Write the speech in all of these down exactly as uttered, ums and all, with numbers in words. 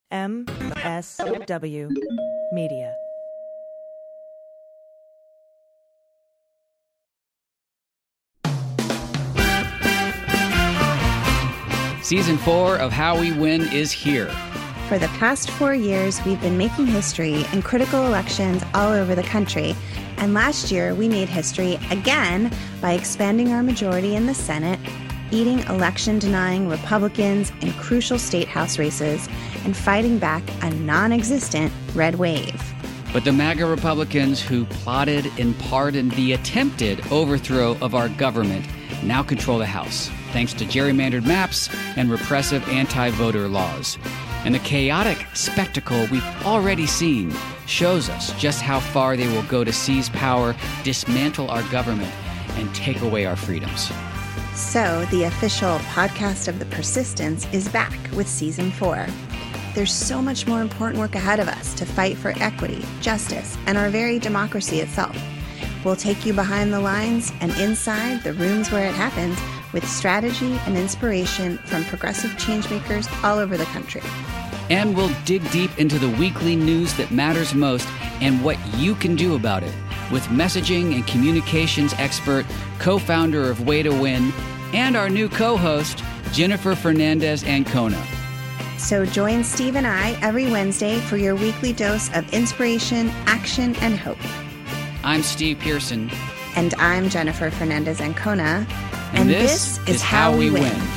M S W Media. Season four of How We Win is here. For the past four years, we've been making history in critical elections all over the country. And last year, we made history again by expanding our majority in the Senate, eating election-denying Republicans in crucial state house races, and fighting back a non-existent red wave. But the MAGA Republicans who plotted and pardoned the attempted overthrow of our government now control the House, thanks to gerrymandered maps and repressive anti-voter laws. And the chaotic spectacle we've already seen shows us just how far they will go to seize power, dismantle our government, and take away our freedoms. So, the official podcast of The Persistence is back with Season four. There's so much more important work ahead of us to fight for equity, justice, and our very democracy itself. We'll take you behind the lines and inside the rooms where it happens with strategy and inspiration from progressive changemakers all over the country. And we'll dig deep into the weekly news that matters most and what you can do about it with messaging and communications expert, co-founder of Way to Win, and our new co-host, Jennifer Fernandez-Ancona. So join Steve and I every Wednesday for your weekly dose of inspiration, action, and hope. I'm Steve Pearson. And I'm Jennifer Fernandez-Ancona. And, and this, this is How We Win. win.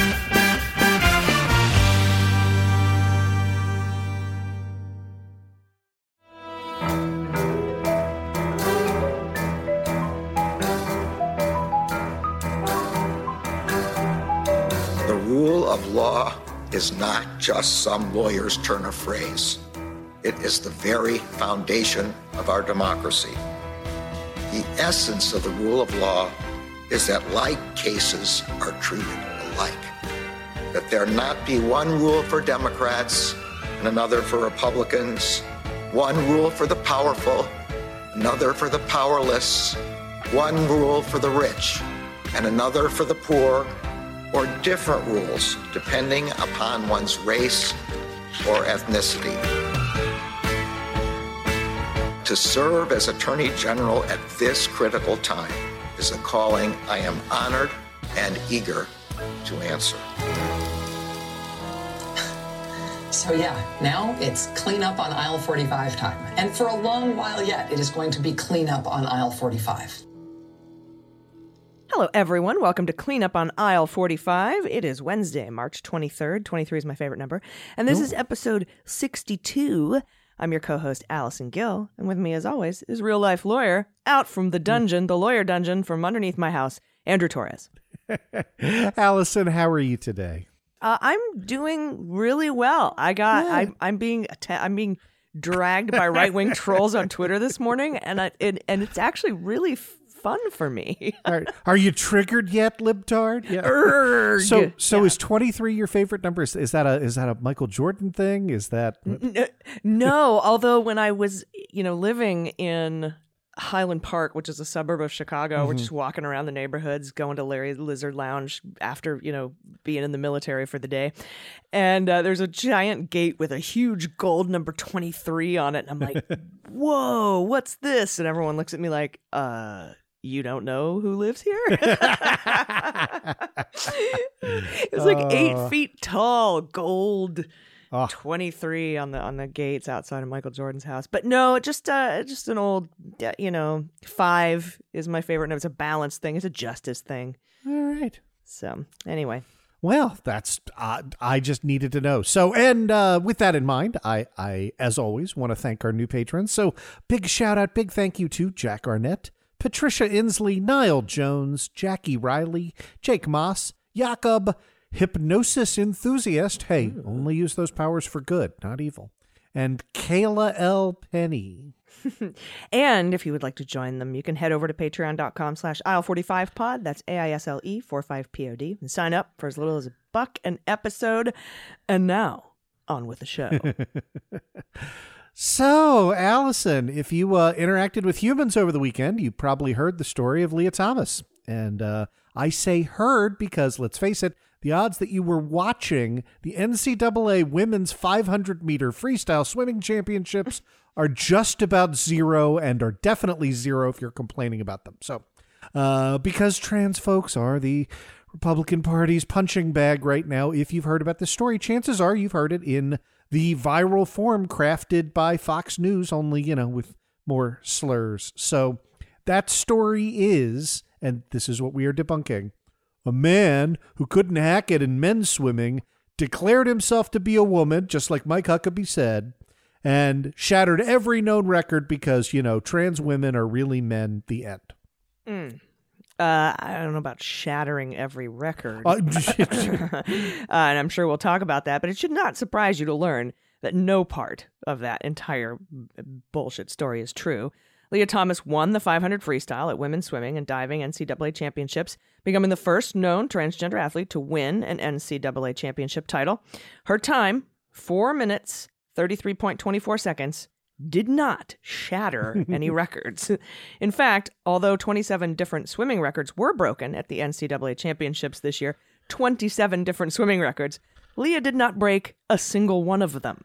The rule of law is not just some lawyer's turn of phrase. It is the very foundation of our democracy. The essence of the rule of law is that like cases are treated alike. That there not be one rule for Democrats and another for Republicans, one rule for the powerful, another for the powerless, one rule for the rich and another for the poor, or different rules depending upon one's race or ethnicity. To serve as Attorney General at this critical time is a calling I am honored and eager to answer. So yeah, now it's clean up on aisle forty-five time. And for a long while yet, it is going to be clean up on aisle forty-five. Hello, everyone. Welcome to Clean Up on Aisle forty-five. It is Wednesday, March twenty-third. twenty-three is my favorite number. And this Ooh. is episode sixty-two. I'm your co-host, Allison Gill. And with me, as always, is real-life lawyer, out from the dungeon, the lawyer dungeon from underneath my house, Andrew Torres. Allison, how are you today? Uh, I'm doing really well. I got. Yeah. I, I'm being. Att- I'm being dragged by right-wing trolls on Twitter this morning, and I, it, and it's actually really f- fun for me. are, are you triggered yet, libtard? Yeah. Erg. So, so yeah. is twenty-three your favorite number? Is, is that a is that a Michael Jordan thing? Is that no, no? Although when I was, you know, living in Highland Park, which is a suburb of Chicago, mm-hmm. we're just walking around the neighborhoods, going to Larry's Lizard Lounge after, you know, being in the military for the day. And uh, there's a giant gate with a huge gold number twenty-three on it. And I'm like, whoa, what's this? And everyone looks at me like, uh, you don't know who lives here? It's like uh, eight feet tall, gold. Oh. twenty-three on the on the gates outside of Michael Jordan's house. But no, just uh, just an old, you know, five is my favorite number. It's a balance thing. It's a justice thing. All right. So anyway. Well, that's, uh, I just needed to know. So, and uh, with that in mind, I, I, as always, want to thank our new patrons. So big shout out, big thank you to Jack Arnett, Patricia Inslee, Niall Jones, Jackie Riley, Jake Moss, Jakob, Hypnosis Enthusiast. Hey, Ooh. Only use those powers for good, not evil. And Kayla L. Penny. And if you would like to join them, you can head over to patreon.com slash aisle 45 pod. That's A I S L E forty-five P O D. And sign up for as little as a buck an episode. And now, on with the show. So, Allison, if you uh, interacted with humans over the weekend, you probably heard the story of Leah Thomas. And uh, I say heard because, let's face it, the odds that you were watching the N C double A Women's five hundred meter freestyle swimming championships are just about zero, and are definitely zero if you're complaining about them. So uh, because trans folks are the Republican Party's punching bag right now, if you've heard about this story, chances are you've heard it in the viral form crafted by Fox News, only, you know, with more slurs. So that story is, and this is what we are debunking, a man who couldn't hack it in men's swimming declared himself to be a woman, just like Mike Huckabee said, and shattered every known record because, you know, trans women are really men, the end. Mm. Uh, I don't know about shattering every record. Uh, uh, and I'm sure we'll talk about that, but it should not surprise you to learn that no part of that entire bullshit story is true. Leah Thomas won the five hundred freestyle at women's swimming and diving N C double A championships, becoming the first known transgender athlete to win an N C double A championship title. Her time, four minutes, thirty-three point two four seconds, did not shatter any records. In fact, although twenty-seven different swimming records were broken at the N C double A championships this year, twenty-seven different swimming records, Leah did not break a single one of them.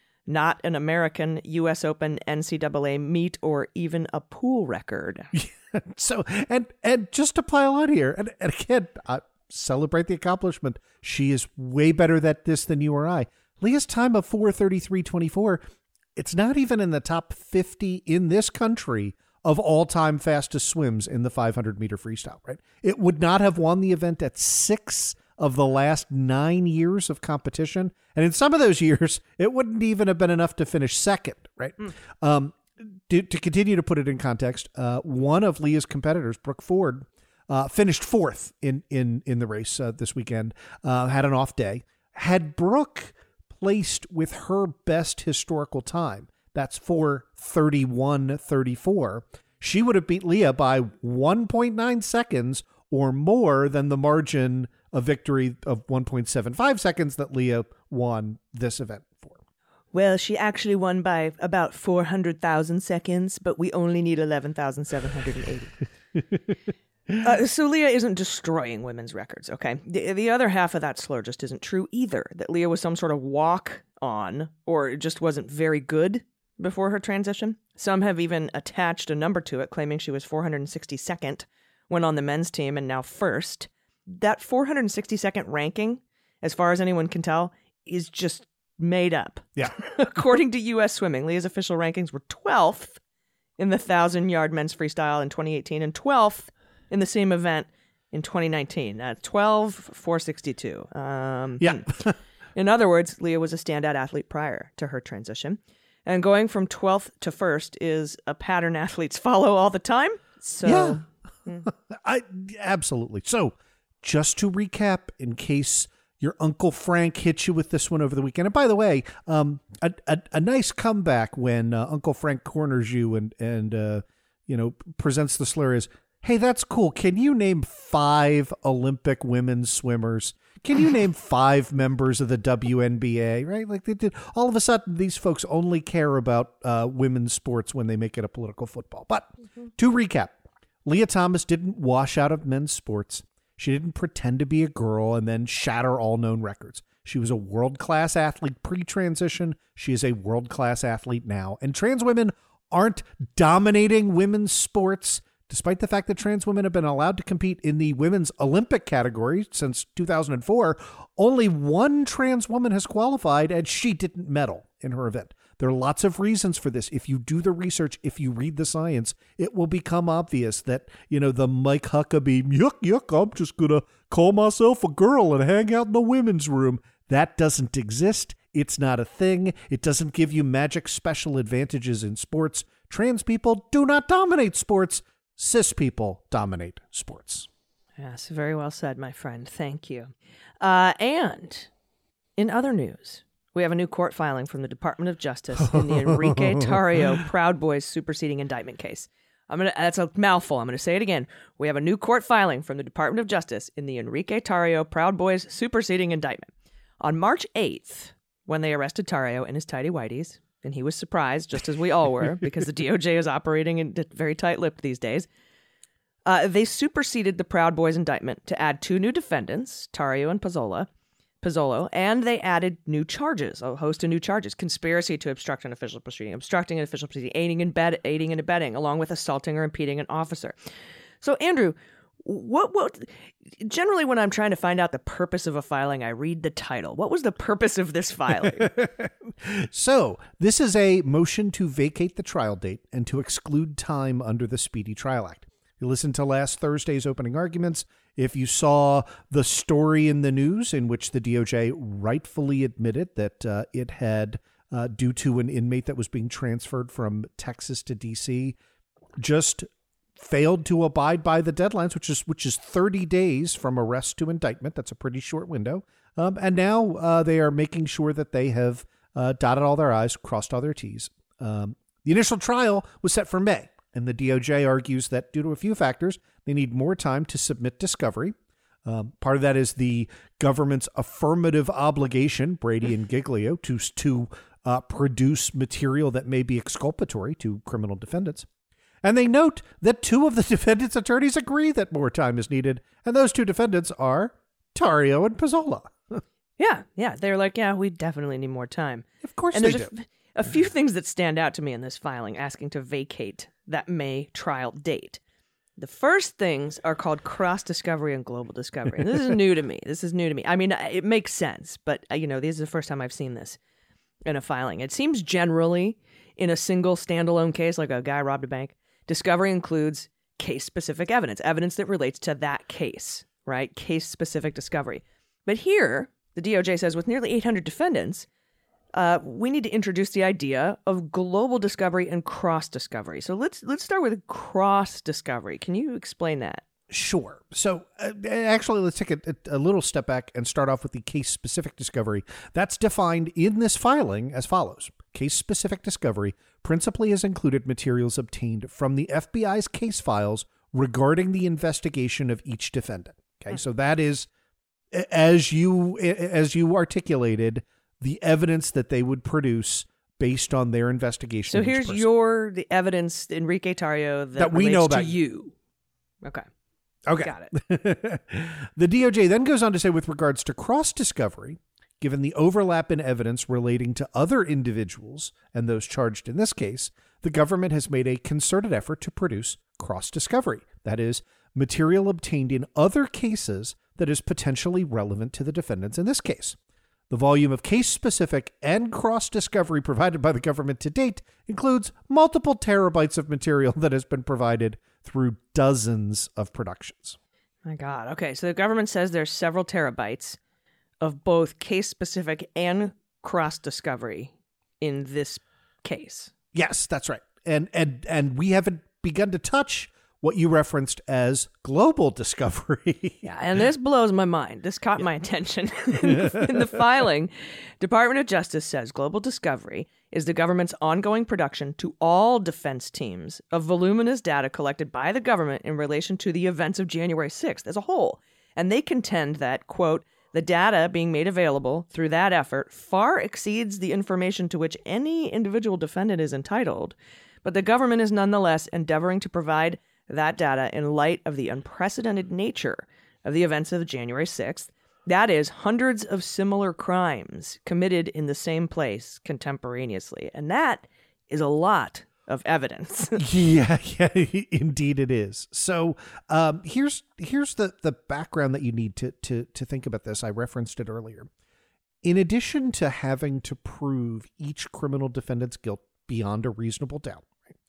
Not an American, U S Open, N C double A meet, or even a pool record. so, and and just to pile on here, and, and again, I celebrate the accomplishment. She is way better at this than you or I. Leah's time of four thirty-three twenty-four, it's not even in the top fifty in this country of all-time fastest swims in the five hundred meter freestyle, right? It would not have won the event at six of the last nine years of competition. And in some of those years, it wouldn't even have been enough to finish second, right? Mm. Um, to, to continue to put it in context, uh, one of Leah's competitors, Brooke Ford, uh, finished fourth in, in, in the race uh, this weekend, uh, had an off day. Had Brooke placed with her best historical time, that's four thirty-one thirty-four, she would have beat Leah by one point nine seconds or more than the margin of victory of one point seven five seconds that Leah won this event for. Well, she actually won by about four hundred thousand seconds, but we only need eleven thousand seven hundred eighty. uh, so Leah isn't destroying women's records, okay? The, the other half of that slur just isn't true either, that Leah was some sort of walk-on or just wasn't very good before her transition. Some have even attached a number to it, claiming she was four hundred sixty-second when on the men's team and now first. That four hundred sixty-second ranking, as far as anyone can tell, is just made up. Yeah. According to U S Swimming, Leah's official rankings were twelfth in the one thousand-yard men's freestyle in twenty eighteen and twelfth in the same event in twenty nineteen. Uh, twelve, four sixty-two. Um, yeah. In other words, Leah was a standout athlete prior to her transition. And going from twelfth to first is a pattern athletes follow all the time. So, yeah. Hmm. I absolutely. So, just to recap, in case your Uncle Frank hit you with this one over the weekend. And by the way, um, a, a, a nice comeback when uh, Uncle Frank corners you and, and uh, you know, presents the slur is, hey, that's cool. Can you name five Olympic women's swimmers? Can you name five members of the W N B A, right? Like they did. All of a sudden, these folks only care about uh, women's sports when they make it a political football. But mm-hmm. to recap, Leah Thomas didn't wash out of men's sports. She didn't pretend to be a girl and then shatter all known records. She was a world-class athlete pre-transition. She is a world-class athlete now. And trans women aren't dominating women's sports, despite the fact that trans women have been allowed to compete in the women's Olympic category since two thousand four. Only one trans woman has qualified, and she didn't medal in her event. There are lots of reasons for this. If you do the research, if you read the science, it will become obvious that, you know, the Mike Huckabee, yuck, yuck, I'm just going to call myself a girl and hang out in the women's room. That doesn't exist. It's not a thing. It doesn't give you magic special advantages in sports. Trans people do not dominate sports. Cis people dominate sports. Yes, very well said, my friend. Thank you. Uh, and in other news, we have a new court filing from the Department of Justice in the Enrique Tarrio Proud Boys superseding indictment case. I'm gonna. That's a mouthful. I'm going to say it again. We have a new court filing from the Department of Justice in the Enrique Tarrio Proud Boys superseding indictment. On March eighth, when they arrested Tarrio in his tighty whities, and he was surprised, just as we all were, because the D O J is operating in very tight-lipped these days, Uh, they superseded the Proud Boys indictment to add two new defendants, Tarrio and Pizzola, Pizzolo, and they added new charges, a host of new charges: conspiracy to obstruct an official proceeding, obstructing an official proceeding, aiding and, bed- aiding and abetting, along with assaulting or impeding an officer. So, Andrew, what what generally when I'm trying to find out the purpose of a filing, I read the title. What was the purpose of this filing? So, this is a motion to vacate the trial date and to exclude time under the Speedy Trial Act. You listened to last Thursday's opening arguments. If you saw the story in the news in which the D O J rightfully admitted that uh, it had, uh, due to an inmate that was being transferred from Texas to D C, just failed to abide by the deadlines, which is which is thirty days from arrest to indictment. That's a pretty short window. Um, and now uh, they are making sure that they have uh, dotted all their I's, crossed all their T's. Um, the initial trial was set for May. And the D O J argues that due to a few factors, they need more time to submit discovery. Um, part of that is the government's affirmative obligation, Brady and Giglio, to, to uh, produce material that may be exculpatory to criminal defendants. And they note that two of the defendants' attorneys agree that more time is needed. And those two defendants are Tarrio and Pizzola. yeah, yeah. They're like, yeah, we definitely need more time. Of course and they there's do. A, f- a few things that stand out to me in this filing asking to vacate that May trial date. The first things are called cross-discovery and global discovery. And this is new to me. This is new to me. I mean, it makes sense, but, you know, this is the first time I've seen this in a filing. It seems generally in a single standalone case, like a guy robbed a bank, discovery includes case-specific evidence, evidence that relates to that case, right? Case-specific discovery. But here, the D O J says with nearly eight hundred defendants, Uh, we need to introduce the idea of global discovery and cross-discovery. So let's let's start with cross-discovery. Can you explain that? Sure. So uh, actually, let's take a, a little step back and start off with the case-specific discovery. That's defined in this filing as follows. Case-specific discovery principally has included materials obtained from the F B I's case files regarding the investigation of each defendant. Okay, so that is, as you as you articulated, the evidence that they would produce based on their investigation. So here's your the evidence, Enrique Tarrio, that, that we relates know about to you. Okay. Okay. Got it. The D O J then goes on to say, with regards to cross-discovery, given the overlap in evidence relating to other individuals and those charged in this case, the government has made a concerted effort to produce cross-discovery. That is, material obtained in other cases that is potentially relevant to the defendants in this case. The volume of case-specific and cross-discovery provided by the government to date includes multiple terabytes of material that has been provided through dozens of productions. My God. Okay, so the government says there's several terabytes of both case-specific and cross-discovery in this case. Yes, that's right. And and and we haven't begun to touch what you referenced as global discovery. Yeah, and this blows my mind. This caught yeah. my attention. In the filing, Department of Justice says global discovery is the government's ongoing production to all defense teams of voluminous data collected by the government in relation to the events of January sixth as a whole. And they contend that, quote, the data being made available through that effort far exceeds the information to which any individual defendant is entitled, but the government is nonetheless endeavoring to provide that data in light of the unprecedented nature of the events of January sixth. That is, hundreds of similar crimes committed in the same place contemporaneously. And that is a lot of evidence. yeah, yeah, indeed it is. So um, here's here's the, the background that you need to, to, to think about this. I referenced it earlier. In addition to having to prove each criminal defendant's guilt beyond a reasonable doubt,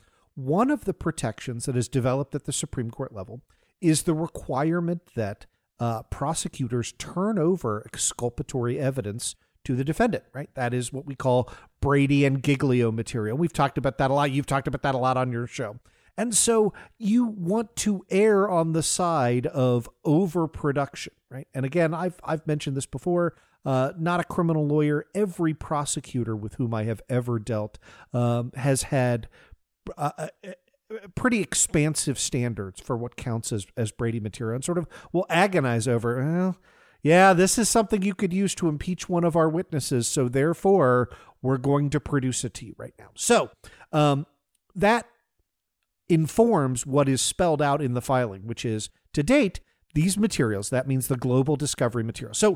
one of the protections that is developed at the Supreme Court level is the requirement that uh, prosecutors turn over exculpatory evidence to the defendant, right? That is what we call Brady and Giglio material. We've talked about that a lot. You've talked about that a lot on your show. And so you want to err on the side of overproduction, right? And again, I've I've mentioned this before. Uh, not a criminal lawyer. Every prosecutor with whom I have ever dealt um, has had Uh, uh, pretty expansive standards for what counts as, as Brady material, and sort of will agonize over, well, yeah, this is something you could use to impeach one of our witnesses, so therefore we're going to produce it to you right now. So um, that informs what is spelled out in the filing, which is, to date, these materials, that means the global discovery material. So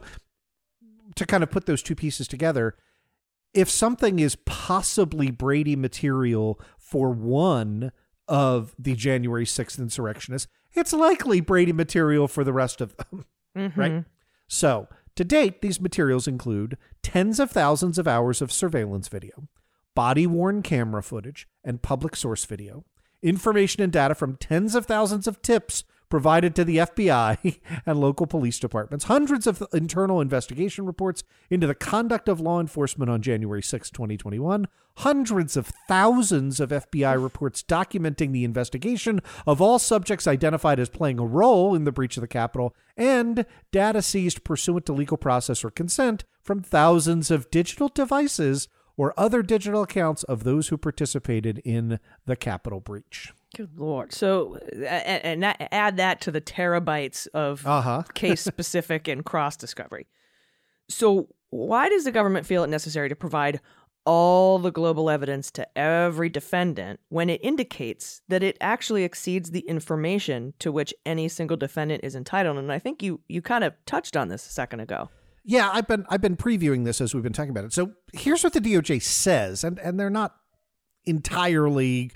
to kind of put those two pieces together, if something is possibly Brady material for one of the January sixth insurrectionists, it's likely Brady material for the rest of them, mm-hmm. right? So to date, these materials include tens of thousands of hours of surveillance video, body-worn camera footage, and public source video, information and data from tens of thousands of tips provided to the F B I and local police departments, hundreds of internal investigation reports into the conduct of law enforcement on January sixth, twenty twenty-one, hundreds of thousands of F B I reports documenting the investigation of all subjects identified as playing a role in the breach of the Capitol, and data seized pursuant to legal process or consent from thousands of digital devices or other digital accounts of those who participated in the Capitol breach. Good Lord. So, and, and that, add that to the terabytes of uh-huh. case-specific and cross-discovery. So why does the government feel it necessary to provide all the global evidence to every defendant when it indicates that it actually exceeds the information to which any single defendant is entitled? And I think you you kind of touched on this a second ago. Yeah, I've been I've been previewing this as we've been talking about it. So here's what the D O J says, and, and they're not entirely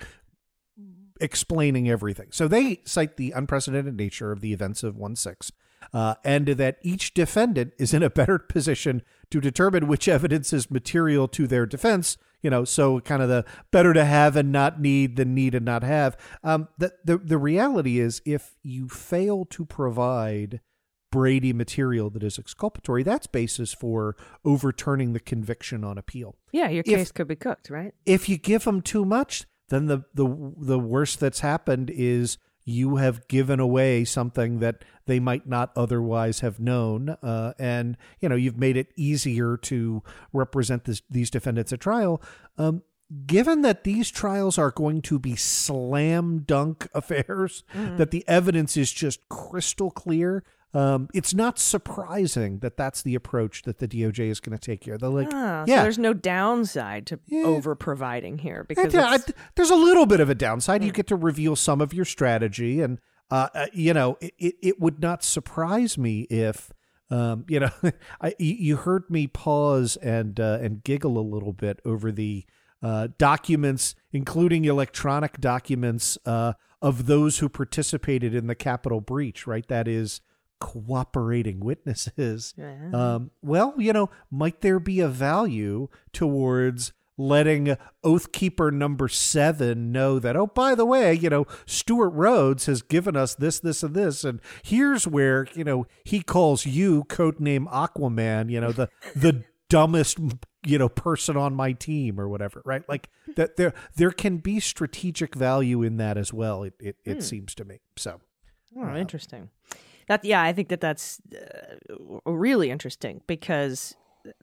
explaining everything. So they cite the unprecedented nature of the events of one six, uh, and that each defendant is in a better position to determine which evidence is material to their defense. You know, so kind of the better to have and not need than need and not have. Um, the, the, the reality is, if you fail to provide Brady material that is exculpatory, that's basis for overturning the conviction on appeal. Yeah, your if, case could be cooked, right? If you give them too much, then the, the the worst that's happened is you have given away something that they might not otherwise have known. Uh, and, you know, you've made it easier to represent this, these defendants at trial. Um, given that these trials are going to be slam dunk affairs, mm-hmm. that the evidence is just crystal clear, Um, it's not surprising that that's the approach that the D O J is going to take here. They're like, ah, yeah, so there's no downside to yeah. over providing here because yeah, I, there's a little bit of a downside. Mm. You get to reveal some of your strategy, and uh, uh, you know, it, it, it would not surprise me if, um, you know, I, you heard me pause and uh, and giggle a little bit over the uh, documents, including electronic documents uh, of those who participated in the Capitol breach. Right, that is, cooperating witnesses. Yeah. Um, well, you know, might there be a value towards letting Oath Keeper number seven know that, oh, by the way, you know, Stuart Rhodes has given us this, this, and this, and here's where, you know, he calls you codename Aquaman, you know, the the dumbest, you know, person on my team or whatever, right? Like that there there can be strategic value in that as well, it it, it hmm. seems to me. So, oh, uh, interesting. That, yeah, I think that that's uh, really interesting because,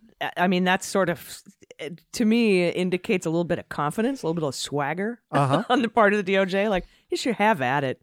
I mean, that's sort of, to me, indicates a little bit of confidence, a little bit of swagger uh-huh. on the part of the D O J. Like, you should have at it.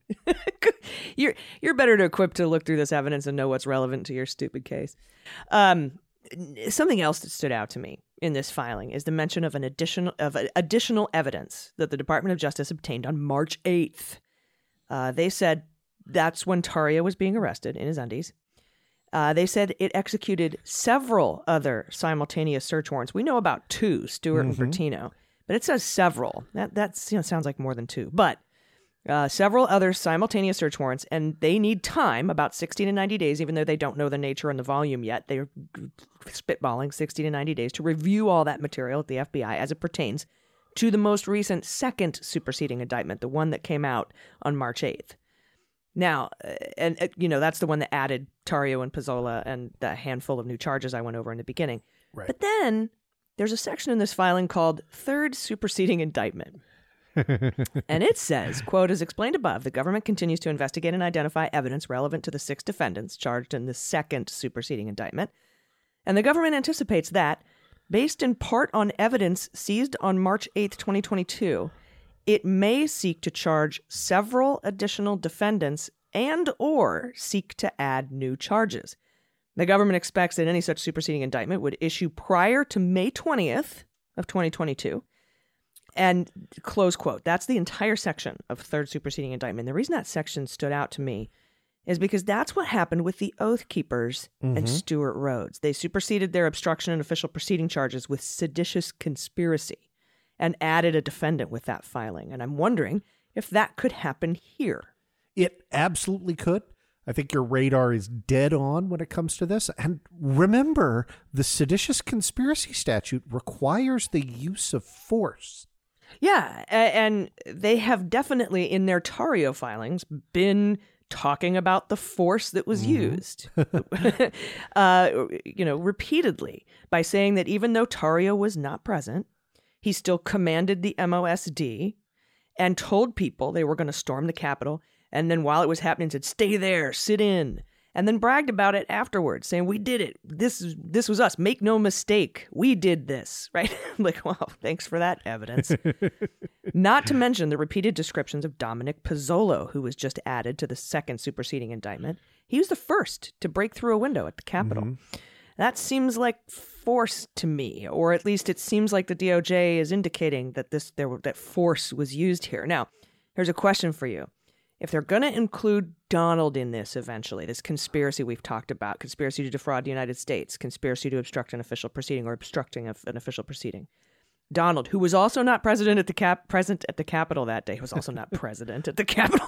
you're you're better to equipped to look through this evidence and know what's relevant to your stupid case. Um, something else that stood out to me in this filing is the mention of an additional of additional evidence that the Department of Justice obtained on March eighth. Uh, they said that's when Tarrio was being arrested in his undies. Uh, they said it executed several other simultaneous search warrants. We know about two, Stewart mm-hmm. and Bertino, but it says several. That that's, you know, sounds like more than two. But uh, several other simultaneous search warrants, and they need time, about sixty to ninety days, even though they don't know the nature and the volume yet. They're spitballing sixty to ninety days to review all that material at the F B I as it pertains to the most recent second superseding indictment, the one that came out on March eighth. Now, and uh, you know, that's the one that added Tarrio and Pizzola and the handful of new charges I went over in the beginning. Right. But then there's a section in this filing called Third Superseding Indictment. And it says, quote, as explained above, the government continues to investigate and identify evidence relevant to the six defendants charged in the second superseding indictment. And the government anticipates that, based in part on evidence seized on March eighth, twenty twenty-two, it may seek to charge several additional defendants and or seek to add new charges. The government expects that any such superseding indictment would issue prior to May twentieth of twenty twenty-two. And close quote. That's the entire section of third superseding indictment. The reason that section stood out to me is because that's what happened with the Oath Keepers mm-hmm. and Stewart Rhodes. They superseded their obstruction and official proceeding charges with seditious conspiracy and added a defendant with that filing. And I'm wondering if that could happen here. It absolutely could. I think your radar is dead on when it comes to this. And remember, the seditious conspiracy statute requires the use of force. Yeah, and they have definitely, in their Tarrio filings, been talking about the force that was mm-hmm. used, uh, you know, repeatedly, by saying that even though Tarrio was not present, he still commanded the M O S D and told people they were going to storm the Capitol. And then while it was happening, said, stay there, sit in, and then bragged about it afterwards, saying, we did it. This is this was us. Make no mistake. We did this, right? Like, wow, thanks for that evidence. Not to mention the repeated descriptions of Dominic Pizzolo, who was just added to the second superseding indictment. He was the first to break through a window at the Capitol. Mm-hmm. That seems like force to me, or at least it seems like the D O J is indicating that this there that force was used here. Now, here's a question for you. If they're going to include Donald in this eventually, this conspiracy we've talked about, conspiracy to defraud the United States, conspiracy to obstruct an official proceeding or obstructing a, an official proceeding, Donald, who was also not president at the cap present at the Capitol that day, was also not president at the Capitol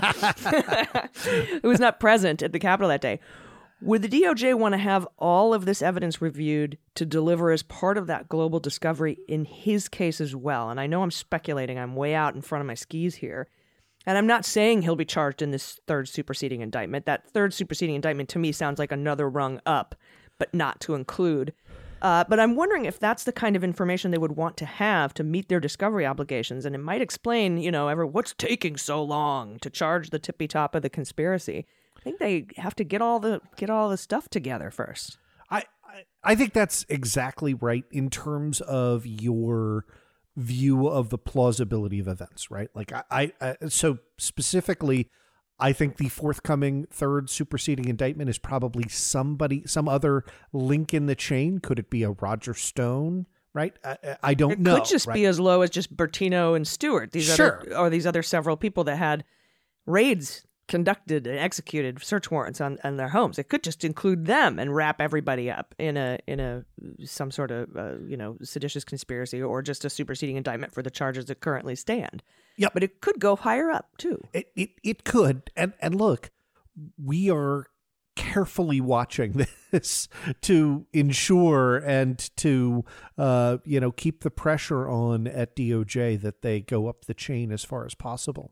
that day, who was not present at the Capitol that day. Would the D O J want to have all of this evidence reviewed to deliver as part of that global discovery in his case as well? And I know I'm speculating. I'm way out in front of my skis here. And I'm not saying he'll be charged in this third superseding indictment. That third superseding indictment to me sounds like another rung up, but not to include. Uh, but I'm wondering if that's the kind of information they would want to have to meet their discovery obligations. And it might explain, you know, ever what's taking so long to charge the tippy top of the conspiracy. I think they have to get all the get all the stuff together first. I, I, I think that's exactly right in terms of your view of the plausibility of events, right? Like I, I, I so specifically, I think the forthcoming third superseding indictment is probably somebody, some other link in the chain. Could it be a Roger Stone? Right? I, I don't it know. It could just right? be as low as just Bertino and Stewart. These sure. other, or these other several people that had raids conducted and executed search warrants on, on their homes. It could just include them and wrap everybody up in a in a some sort of uh, you know seditious conspiracy or just a superseding indictment for the charges that currently stand. Yeah, but it could go higher up too. It it it could. And and look, we are carefully watching this to ensure and to uh you know keep the pressure on at D O J that they go up the chain as far as possible.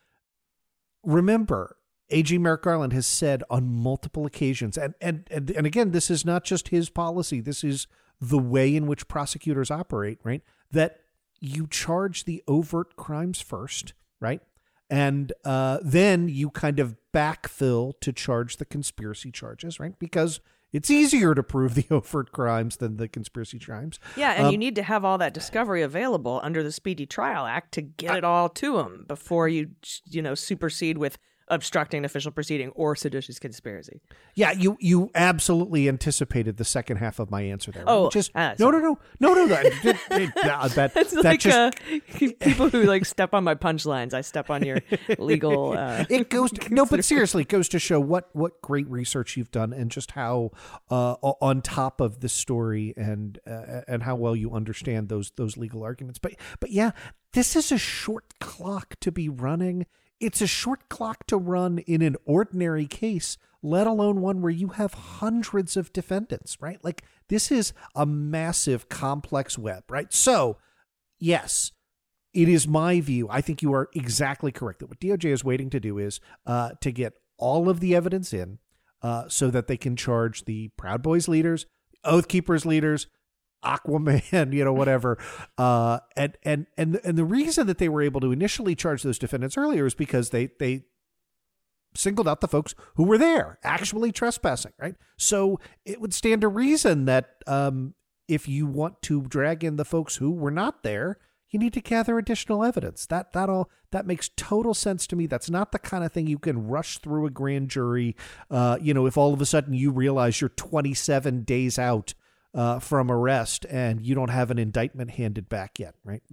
Remember, A G Merrick Garland has said on multiple occasions, and, and, and, and again, this is not just his policy, this is the way in which prosecutors operate, right? That you charge the overt crimes first, right? And uh, then you kind of backfill to charge the conspiracy charges, right? Because it's easier to prove the overt crimes than the conspiracy crimes. Yeah, and um, you need to have all that discovery available under the Speedy Trial Act to get it all to them before you, you know, supersede with obstructing an official proceeding or seditious conspiracy. Yeah, you you absolutely anticipated the second half of my answer there. Oh, just uh, no, no, no, no, no, no. It, it, it, that, that, it's that like just, uh, people who like step on my punchlines. I step on your legal. Uh, it goes to, no, but seriously, it goes to show what what great research you've done and just how uh, on top of the story and uh, and how well you understand those those legal arguments. But but yeah, this is a short clock to be running. It's a short clock to run in an ordinary case, let alone one where you have hundreds of defendants, right? Like this is a massive, complex web, right? So, yes, it is my view. I think you are exactly correct that what D O J is waiting to do is uh, to get all of the evidence in uh, so that they can charge the Proud Boys leaders, Oath Keepers leaders, Aquaman, you know, whatever. Uh, and, and, and, and the reason that they were able to initially charge those defendants earlier is because they, they singled out the folks who were there actually trespassing, right? So it would stand to reason that um, if you want to drag in the folks who were not there, you need to gather additional evidence. That, that all, that makes total sense to me. That's not the kind of thing you can rush through a grand jury. Uh, you know, if all of a sudden you realize you're twenty-seven days out Uh, from arrest and you don't have an indictment handed back yet, right? Which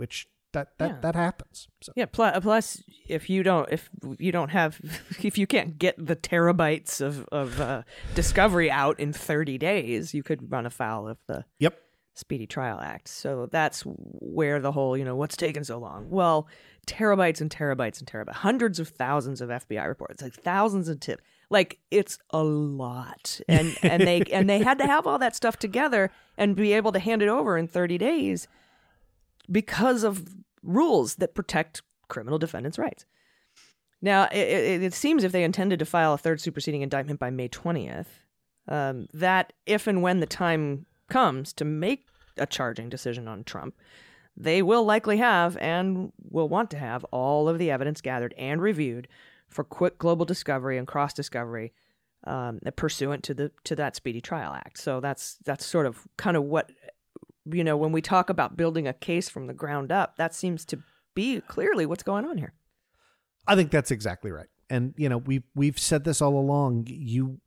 that that, Yeah. that happens. So. Yeah. Plus, plus, if you don't, if you don't have, if you can't get the terabytes of of uh, discovery out in thirty days, you could run afoul of the Yep. Speedy Trial Act. So that's where the whole, you know, what's taking so long? Well, terabytes and terabytes and terabytes, hundreds of thousands of F B I reports, like thousands of tips. Like it's a lot, and and they and they had to have all that stuff together and be able to hand it over in thirty days. Because of rules that protect criminal defendants' rights. Now, it, it, it seems if they intended to file a third superseding indictment by May twentieth, um, that if and when the time comes to make a charging decision on Trump, they will likely have and will want to have all of the evidence gathered and reviewed for quick global discovery and cross discovery um, pursuant to the to that Speedy Trial Act. So that's that's sort of kind of what. You know, when we talk about building a case from the ground up, that seems to be clearly what's going on here. I think that's exactly right. And, you know, we've, we've said this all along. You,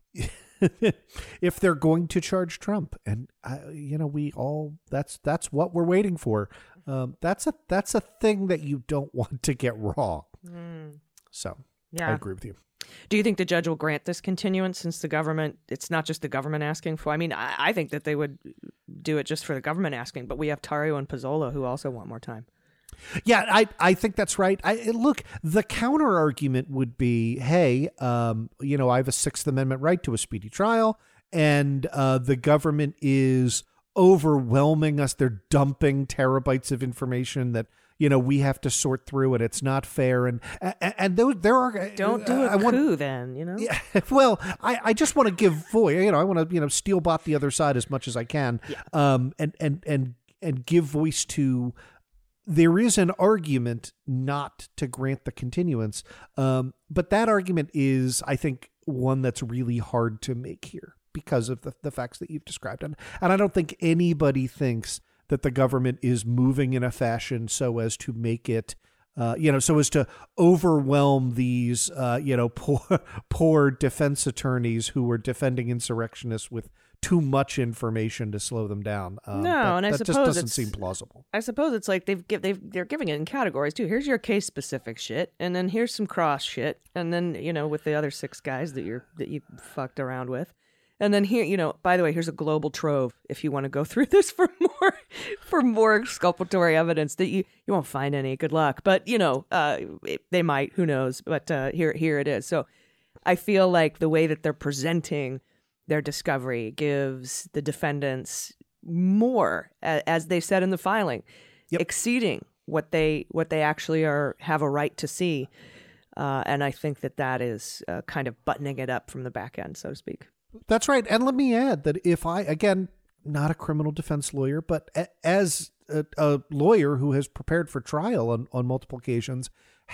if they're going to charge Trump, and, uh, you know, we all, that's, that's what we're waiting for. Um, that's a, that's a thing that you don't want to get wrong. Mm. So yeah. I agree with you. Do you think the judge will grant this continuance since the government, it's not just the government asking for, I mean, I, I think that they would do it just for the government asking, but we have Tario and Pizzola who also want more time. Yeah, I, I think that's right. I look, the counter argument would be, hey, um, you know, I have a Sixth Amendment right to a speedy trial, and uh, the government is overwhelming us. They're dumping terabytes of information that, you know, we have to sort through, and it's not fair. And and, and those, there are don't do a I want, coup then, you know. Yeah, well, I, I just want to give voice. You know, I want to you know steel bot the other side as much as I can. Yeah. Um, and and and and give voice to. There is an argument not to grant the continuance, um, but that argument is, I think, one that's really hard to make here because of the, the facts that you've described. And, and I don't think anybody thinks that the government is moving in a fashion so as to make it, uh, you know, so as to overwhelm these, uh, you know, poor, poor defense attorneys who were defending insurrectionists with too much information to slow them down. Um, no, that, and I that suppose just doesn't it's, seem plausible. I suppose it's like they've give they've they're giving it in categories too. Here's your case specific shit, and then here's some cross shit, and then you know with the other six guys that you're that you fucked around with, and then here you know by the way here's a global trove if you want to go through this for more for more exculpatory evidence that you you won't find any. Good luck, but you know uh, it, they might. Who knows? But uh, here here it is. So I feel like the way that they're presenting their discovery gives the defendants more, as they said in the filing, yep. exceeding what they what they actually are have a right to see, uh, and I think that that is uh, kind of buttoning it up from the back end, so to speak. That's right. And let me add that if I, again, not a criminal defense lawyer, but a, as a, a lawyer who has prepared for trial on, on multiple occasions,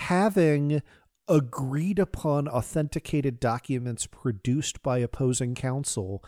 having agreed upon authenticated documents produced by opposing counsel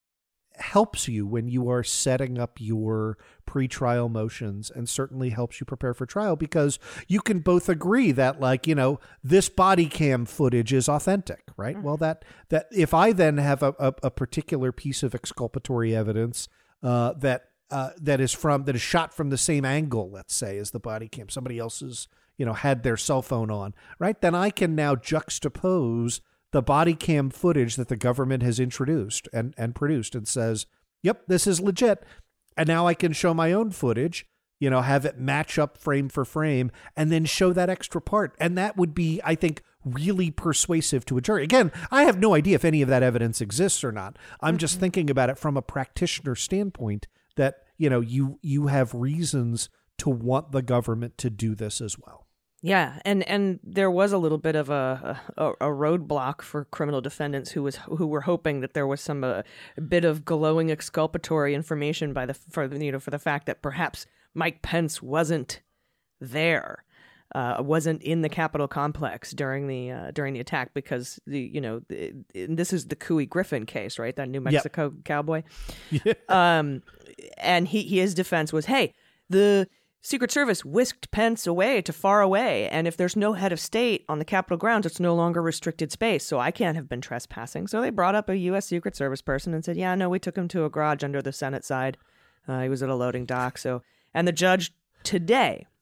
helps you when you are setting up your pretrial motions, and certainly helps you prepare for trial, because you can both agree that, like, you know, this body cam footage is authentic, right? Mm-hmm. Well, that that if I then have a, a, a particular piece of exculpatory evidence uh, that uh, that is from that is shot from the same angle, let's say, as the body cam, somebody else's, you know, had their cell phone on, right? Then I can now juxtapose the body cam footage that the government has introduced and, and produced and says, yep, this is legit. And now I can show my own footage, you know, have it match up frame for frame, and then show that extra part. And that would be, I think, really persuasive to a jury. Again, I have no idea if any of that evidence exists or not. I'm mm-hmm. just thinking about it from a practitioner standpoint that, you know, you you have reasons to want the government to do this as well. Yeah, and, and there was a little bit of a, a a roadblock for criminal defendants who was who were hoping that there was some uh, bit of glowing exculpatory information by the for you know for the fact that perhaps Mike Pence wasn't there, uh, wasn't in the Capitol complex during the uh, during the attack, because the you know the, this is the Couey Griffin case, right? That New Mexico yep. cowboy. Yeah. Um, and he his defense was, hey, the Secret Service whisked Pence away to far away, and if there's no head of state on the Capitol grounds, it's no longer restricted space, so I can't have been trespassing. So they brought up a U S Secret Service person and said, yeah, no, we took him to a garage under the Senate side. Uh, he was at a loading dock. So, and the judge today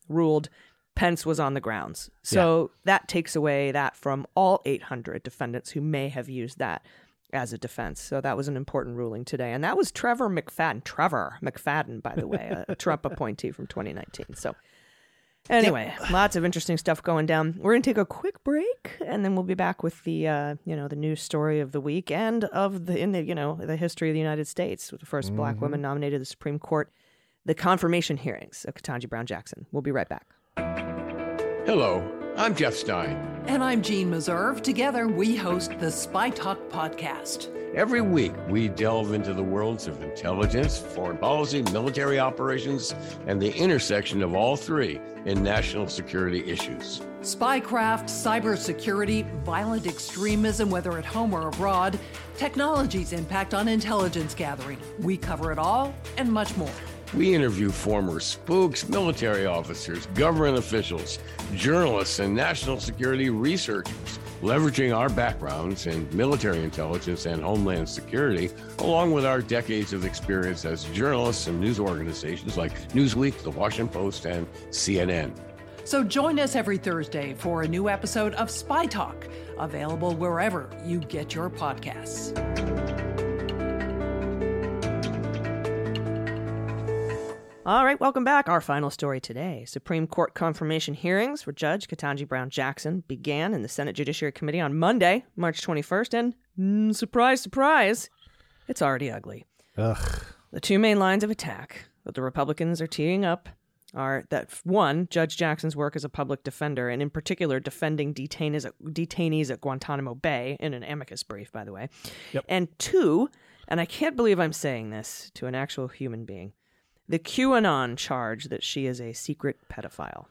ruled Pence was on the grounds. So yeah. that takes away that from all eight hundred defendants who may have used that as a defense. So that was an important ruling today. And that was Trevor McFadden. Trevor McFadden, by the way, a, a Trump appointee from twenty nineteen. So anyway, yep. lots of interesting stuff going down. We're going to take a quick break, and then we'll be back with the, uh, you know, the news story of the week and of the, in the, you know, the history of the United States, with the first mm-hmm. black woman nominated to the Supreme Court, the confirmation hearings of Ketanji Brown Jackson. We'll be right back. Hello, I'm Jeff Stein. And I'm Jean Meserve. Together, we host the Spy Talk podcast. Every week, we delve into the worlds of intelligence, foreign policy, military operations, and the intersection of all three in national security issues. Spycraft, cybersecurity, violent extremism, whether at home or abroad, technology's impact on intelligence gathering. We cover it all and much more. We interview former spooks, military officers, government officials, journalists, and national security researchers, leveraging our backgrounds in military intelligence and homeland security, along with our decades of experience as journalists and news organizations like Newsweek, The Washington Post, and C N N. So join us every Thursday for a new episode of Spy Talk, available wherever you get your podcasts. All right, welcome back. Our final story today. Supreme Court confirmation hearings for Judge Ketanji Brown Jackson began in the Senate Judiciary Committee on Monday, March twenty-first, and mm, surprise, surprise, it's already ugly. Ugh. The two main lines of attack that the Republicans are teeing up are that, one, Judge Jackson's work as a public defender, and in particular defending detainees at, detainees at Guantanamo Bay, in an amicus brief, by the way, yep. and two, and I can't believe I'm saying this to an actual human being, the QAnon charge that she is a secret pedophile.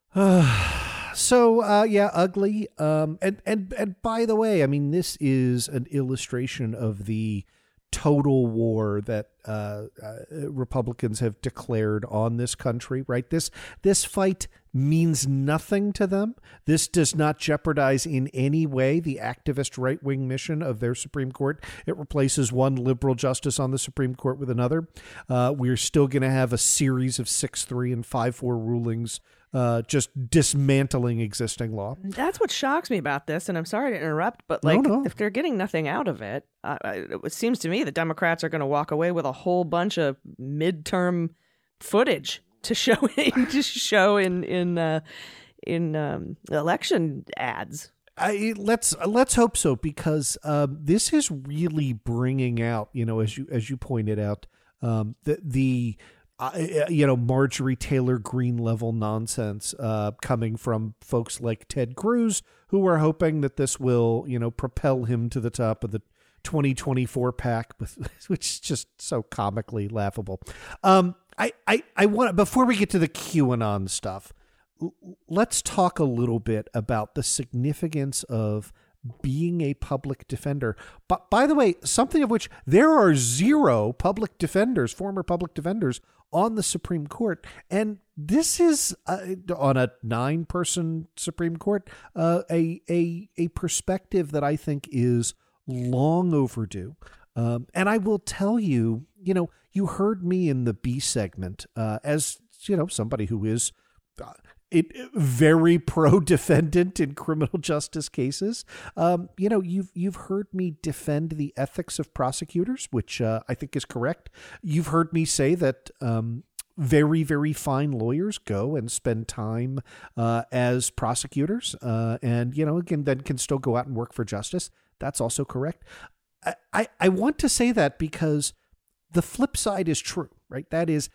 so, uh, yeah, ugly. Um, and, and, and by the way, I mean, this is an illustration of the total war that uh, uh, Republicans have declared on this country, right? This this fight means nothing to them. This does not jeopardize in any way the activist right-wing mission of their Supreme Court. It replaces one liberal justice on the Supreme Court with another. Uh, we're still going to have a series of six three and five four rulings uh, just dismantling existing law. That's what shocks me about this, and I'm sorry to interrupt, but like, no, no. if they're getting nothing out of it, uh, it seems to me the Democrats are going to walk away with a whole bunch of midterm footage to show in, to show in in uh, in um, election ads. I, let's let's hope so, because uh, this is really bringing out, you know, as you as you pointed out, um, the the uh, you know Marjorie Taylor Greene level nonsense uh, coming from folks like Ted Cruz, who are hoping that this will, you know, propel him to the top of the twenty twenty-four pack, with, which is just so comically laughable. Um, I, I, I want, before we get to the QAnon stuff, l- let's talk a little bit about the significance of being a public defender. But by the way, something of which there are zero public defenders, former public defenders on the Supreme Court. And this is uh, on a nine person Supreme Court, uh, a, a, a perspective that I think is long overdue. Um, and I will tell you, you know, you heard me in the B segment uh, as, you know, somebody who is uh, it, very pro-defendant in criminal justice cases. Um, you know, you've you've heard me defend the ethics of prosecutors, which uh, I think is correct. You've heard me say that um, very, very fine lawyers go and spend time uh, as prosecutors uh, and, you know, again, then can still go out and work for justice. That's also correct. I, I, I want to say that because the flip side is true, right? That is,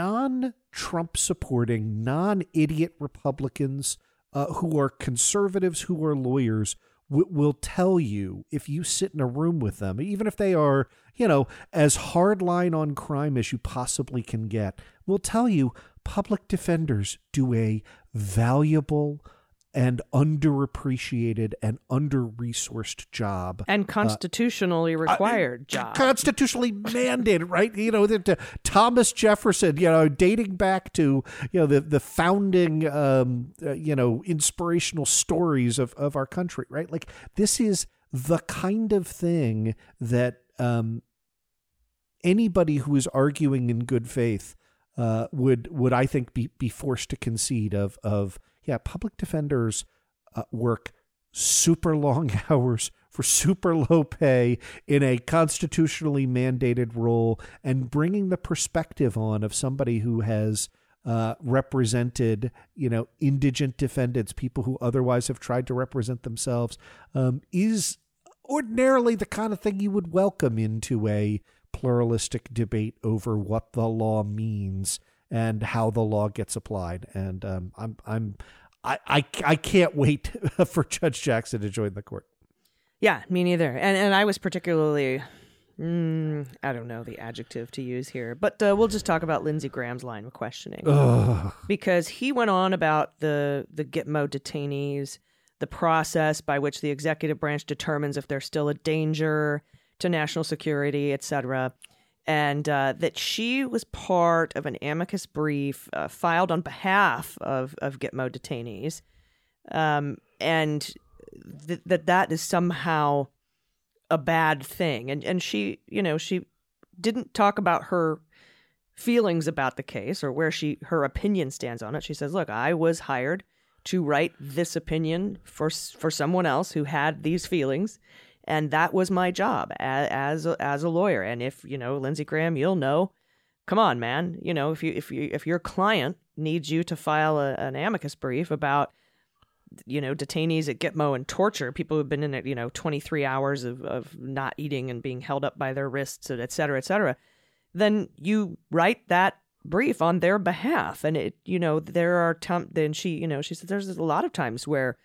non-Trump supporting, non-idiot Republicans uh, who are conservatives, who are lawyers, w- will tell you, if you sit in a room with them, even if they are, you know, as hardline on crime as you possibly can get, will tell you public defenders do a valuable and underappreciated and under-resourced job. And constitutionally uh, required uh, job. Constitutionally mandated, right? You know, the, the, Thomas Jefferson, you know, dating back to, you know, the, the founding, um, uh, you know, inspirational stories of, of our country, right? Like, this is the kind of thing that um, anybody who is arguing in good faith uh, would would I think be be forced to concede of of yeah, public defenders uh, work super long hours for super low pay in a constitutionally mandated role, and bringing the perspective on of somebody who has uh, represented, you know, indigent defendants, people who otherwise have tried to represent themselves, um, is ordinarily the kind of thing you would welcome into a pluralistic debate over what the law means and how the law gets applied. And um, I'm I'm I, I I can't wait for Judge Jackson to join the court. Yeah, me neither. And and I was particularly, mm, I don't know the adjective to use here, but uh, we'll just talk about Lindsey Graham's line of questioning. Ugh. Because he went on about the, the Gitmo detainees, the process by which the executive branch determines if they're still a danger to national security, et cetera, and uh, that she was part of an amicus brief uh, filed on behalf of, of Gitmo detainees, um, and th- that that is somehow a bad thing. And and she, you know, she didn't talk about her feelings about the case or where she her opinion stands on it. She says, look, I was hired to write this opinion for for someone else who had these feelings, and that was my job as as a, as a lawyer. And if, you know, Lindsey Graham, you'll know, come on, man, you know, if you if you if your client needs you to file a, an amicus brief about, you know, detainees at Gitmo and torture, people who've been in it, you know, twenty-three hours of, of not eating and being held up by their wrists, et cetera, et cetera, then you write that brief on their behalf. And it, you know, there are times, then she, you know, she said there's a lot of times where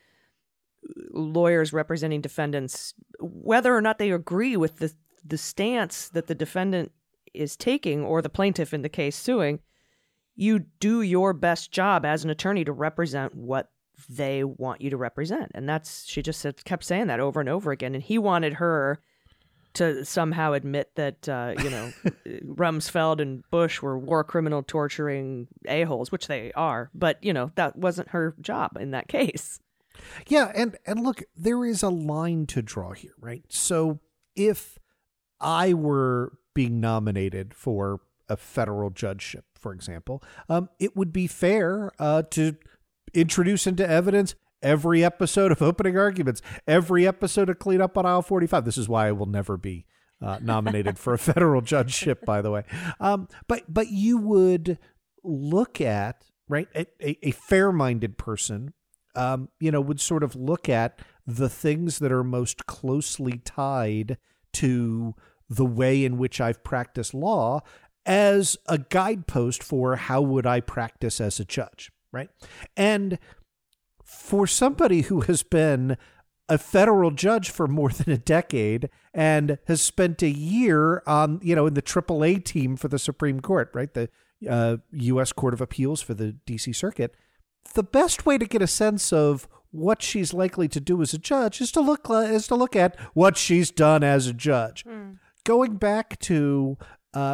lawyers representing defendants, whether or not they agree with the the stance that the defendant is taking or the plaintiff in the case suing, you do your best job as an attorney to represent what they want you to represent. And that's, she just said, kept saying that over and over again. And he wanted her to somehow admit that, uh, you know, Rumsfeld and Bush were war criminal torturing a-holes, which they are. But, you know, that wasn't her job in that case. Yeah. And, and look, there is a line to draw here, right? So if I were being nominated for a federal judgeship, for example, um, it would be fair uh, to introduce into evidence every episode of Opening Arguments, every episode of Clean Up on Aisle forty-five. This is why I will never be uh, nominated for a federal judgeship, by the way. Um, but but you would look at, right, a, a, a fair-minded person, um, you know, would sort of look at the things that are most closely tied to the way in which I've practiced law as a guidepost for how would I practice as a judge. Right. And for somebody who has been a federal judge for more than a decade and has spent a year on, you know, in the triple A team for the Supreme Court, right, the uh, U S Court of Appeals for the D C Circuit, the best way to get a sense of what she's likely to do as a judge is to look uh, is to look at what she's done as a judge. Mm. Going back to uh,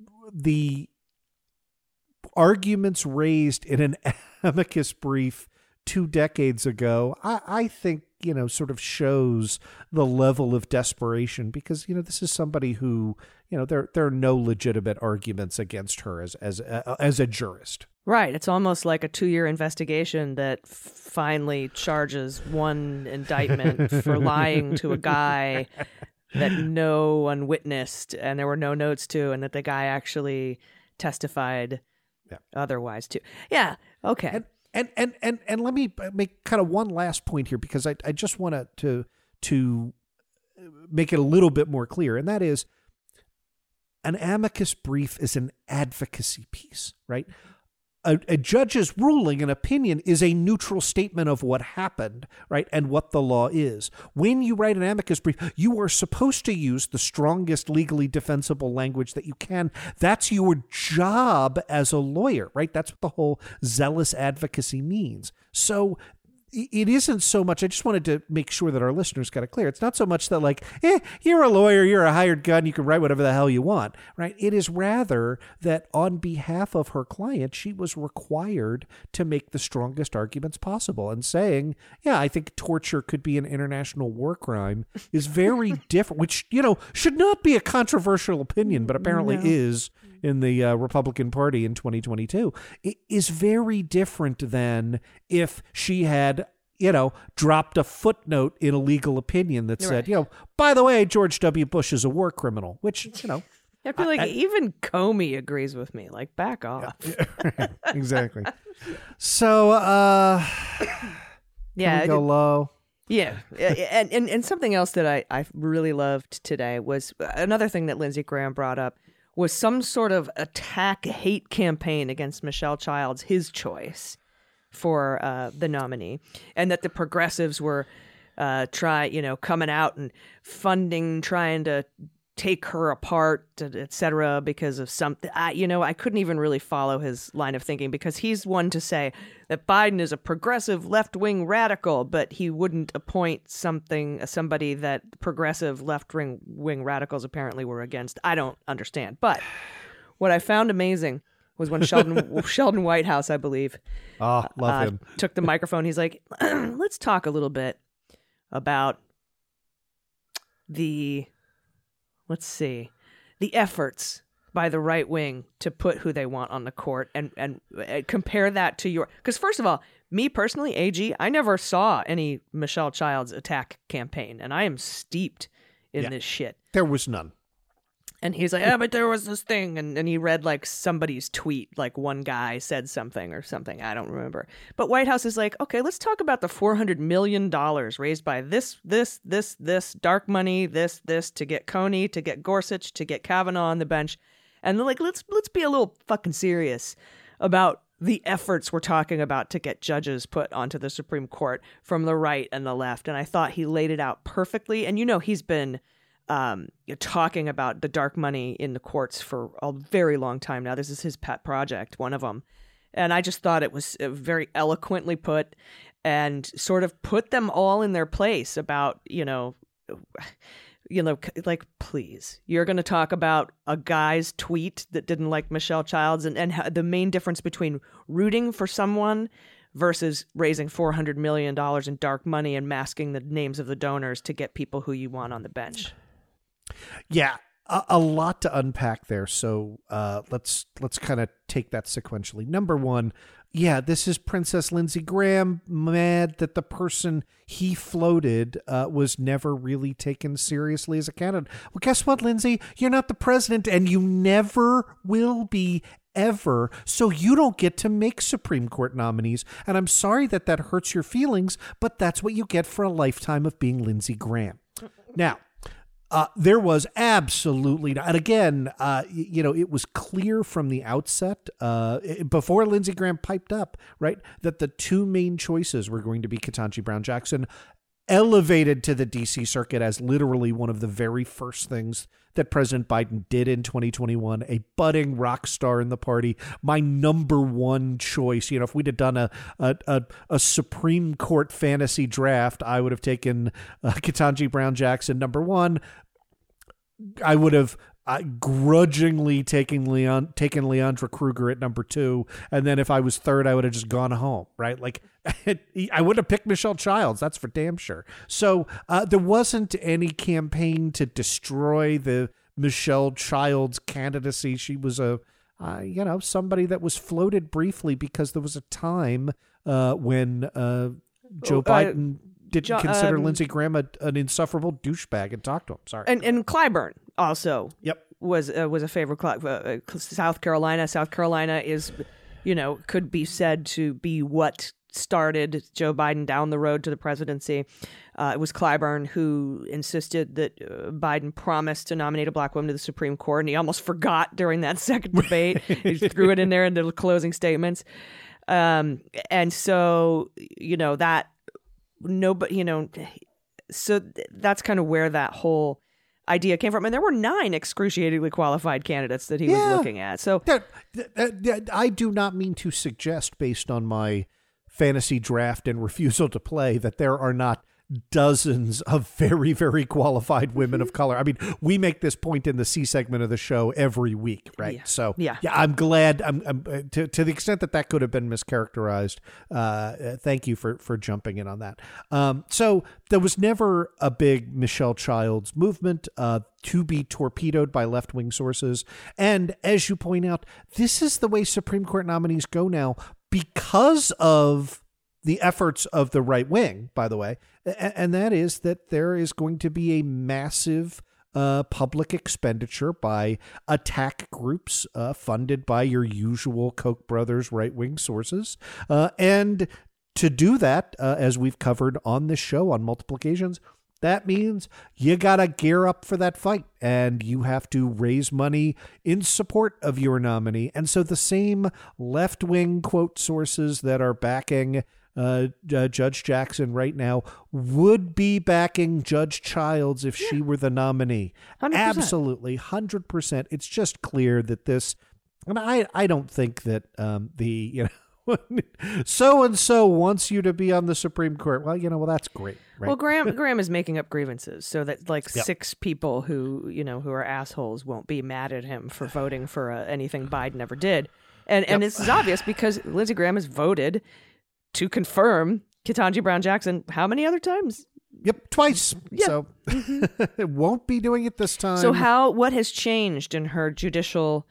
the arguments raised in an amicus brief two decades ago, I, I think, you know, sort of shows the level of desperation, because, you know, this is somebody who, you know, there there are no legitimate arguments against her as as uh, as a jurist. Right. It's almost like a two-year investigation that f- finally charges one indictment for lying to a guy that no one witnessed and there were no notes to, and that the guy actually testified yeah. otherwise too. Yeah. Okay. And, and and and and let me make kind of one last point here, because I I just want to to to make it a little bit more clear, and that is, an amicus brief is an advocacy piece, right? A, a judge's ruling and opinion is a neutral statement of what happened, right, and what the law is. When you write an amicus brief, you are supposed to use the strongest legally defensible language that you can. That's your job as a lawyer, right? That's what the whole zealous advocacy means. So it isn't so much, I just wanted to make sure that our listeners got it clear. It's not so much that like, eh, you're a lawyer, you're a hired gun, you can write whatever the hell you want, right? It is rather that on behalf of her client, she was required to make the strongest arguments possible. And saying, yeah, I think torture could be an international war crime is very different, which, you know, should not be a controversial opinion, but apparently No. is in the uh, Republican Party in twenty twenty-two. It is very different than if she had, you know, dropped a footnote in a legal opinion that said, Right. you know, by the way, George W. Bush is a war criminal, which, you know. I feel like I- even Comey agrees with me. Like, back off. Exactly. So, uh, Yeah, can we go it- low? Yeah, and, and and something else that I, I really loved today was another thing that Lindsey Graham brought up was some sort of attack hate campaign against Michelle Childs, his choice for uh, the nominee, and that the progressives were uh, try you know coming out and funding, trying to take her apart, et cetera, because of something. I, you know, I couldn't even really follow his line of thinking because he's one to say that Biden is a progressive left-wing radical, but he wouldn't appoint something, somebody that progressive left-wing wing radicals apparently were against. I don't understand. But what I found amazing was when Sheldon Sheldon Whitehouse, I believe, Oh, love uh, him. took the microphone. He's like, let's talk a little bit about the, let's see, the efforts by the right wing to put who they want on the court and, and, and compare that to your, because first of all, me personally, A G, I never saw any Michelle Childs attack campaign, and I am steeped in Yeah. this shit. There was none. And he's like, yeah, but there was this thing. And, and he read like somebody's tweet, like one guy said something or something. I don't remember. But White House is like, okay, let's talk about the four hundred million dollars raised by this, this, this, this, dark money, this, this, to get Coney, to get Gorsuch, to get Kavanaugh on the bench. And they're like, let's, let's be a little fucking serious about the efforts we're talking about to get judges put onto the Supreme Court from the right and the left. And I thought he laid it out perfectly. And, you know, he's been um, talking about the dark money in the courts for a very long time now. This is his pet project, one of them. And I just thought it was very eloquently put and sort of put them all in their place about, you know, you know, like, please, you're going to talk about a guy's tweet that didn't like Michelle Childs and, and the main difference between rooting for someone versus raising four hundred million dollars in dark money and masking the names of the donors to get people who you want on the bench. Yeah, a, a lot to unpack there. So uh, let's let's kind of take that sequentially. Number one, yeah, this is Princess Lindsey Graham mad that the person he floated uh, was never really taken seriously as a candidate. Well, guess what, Lindsey? You're not the president, and you never will be ever. So you don't get to make Supreme Court nominees. And I'm sorry that that hurts your feelings, but that's what you get for a lifetime of being Lindsey Graham. Now, Uh, there was absolutely not. And again, uh, y- you know, it was clear from the outset, uh, i- before Lindsey Graham piped up, right, that the two main choices were going to be Ketanji Brown Jackson, elevated to the D C circuit as literally one of the very first things that President Biden did in twenty twenty-one, a budding rock star in the party, my number one choice. You know, if we'd have done a a, a, a Supreme Court fantasy draft, I would have taken uh, Ketanji Brown Jackson number one. I would have uh, grudgingly taken Leon, taken Leandra Kruger at number two. And then if I was third, I would have just gone home, right? Like I would have picked Michelle Childs. That's for damn sure. So uh, there wasn't any campaign to destroy the Michelle Childs candidacy. She was a, uh, you know, somebody that was floated briefly because there was a time uh, when uh, Joe Oh, uh, Biden didn't Jo- consider um, Lindsey Graham a, an insufferable douchebag and talk to him. Sorry. And and Clyburn also Yep. was uh, was a favorite. Cl- uh, uh, South Carolina. South Carolina is, you know, could be said to be what started Joe Biden down the road to the presidency. Uh, it was Clyburn who insisted that uh, Biden promised to nominate a black woman to the Supreme Court, and he almost forgot during that second debate. He threw it in there in the closing statements. Um, and so, you know, that nobody, you know, so th- that's kind of where that whole idea came from. And there were nine excruciatingly qualified candidates that he Yeah. was looking at. So That, that, that- I do not mean to suggest, based on my fantasy draft and refusal to play that there are not dozens of very, very qualified women of color. I mean, we make this point in the C segment of the show every week, right? Yeah. So yeah. yeah, I'm glad I'm, I'm uh, to, to the extent that that could have been mischaracterized. Uh, thank you for, for jumping in on that. Um, so there was never a big Michelle Childs movement uh, to be torpedoed by left-wing sources. And as you point out, this is the way Supreme Court nominees go now because of the efforts of the right wing, by the way, and that is that there is going to be a massive uh, public expenditure by attack groups uh, funded by your usual Koch brothers right wing sources. Uh, and to do that, uh, as we've covered on this show on multiple occasions, that means you got to gear up for that fight and you have to raise money in support of your nominee. And so the same left wing quote sources that are backing Uh, uh, Judge Jackson right now would be backing Judge Childs if yeah. she were the nominee. one hundred percent. Absolutely, one hundred percent. It's just clear that this, and I, I don't think that um, the, you know, so-and-so wants you to be on the Supreme Court. Well, you know, well, that's great. Right? Well, Graham Graham is making up grievances so that like yep. six people who, you know, who are assholes won't be mad at him for voting for uh, anything Biden ever did. And, yep. and this is obvious because Lindsey Graham has voted to confirm Ketanji Brown Jackson how many other times? Yep, twice. Yeah. So it won't be doing it this time. So how what has changed in her judicial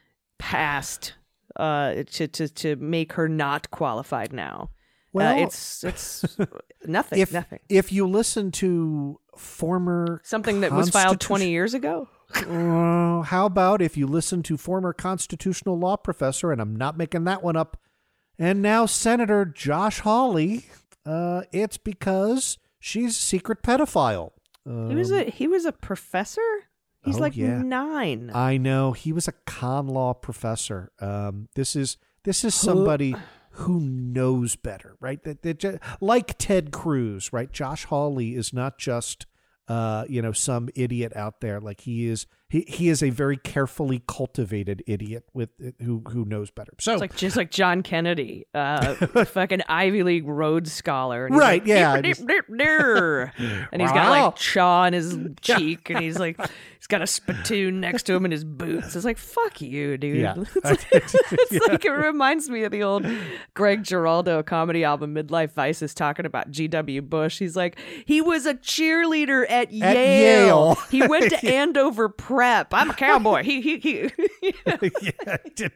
past uh, to to to make her not qualified now? Well, uh, it's it's nothing. If, nothing. If you listen to former something that was filed twenty years ago. uh, how about if you listen to former constitutional law professor, and I'm not making that one up, and now Senator Josh Hawley, uh, it's because she's a secret pedophile. Um, he was a he was a professor. He's oh, like yeah. nine. I know, he was a con law professor. Um, this is this is somebody who knows better, right? That, that just, like Ted Cruz, right? Josh Hawley is not just uh, you know, some idiot out there. Like he is. He he is a very carefully cultivated idiot with who who knows better. So it's like just like John Kennedy, uh, fucking Ivy League Rhodes Scholar, and right? Like, yeah, dip, dip, dip, dip. And he's got like chaw on his cheek, and he's like he's got a spittoon next to him in his boots. It's like fuck you, dude. Yeah. It's, like, it's yeah. like it reminds me of the old Greg Giraldo comedy album Midlife Vices talking about G W Bush. He's like he was a cheerleader at, at Yale. Yale. He went to Andover Prep. I'm a cowboy. He he he. yeah, I, did.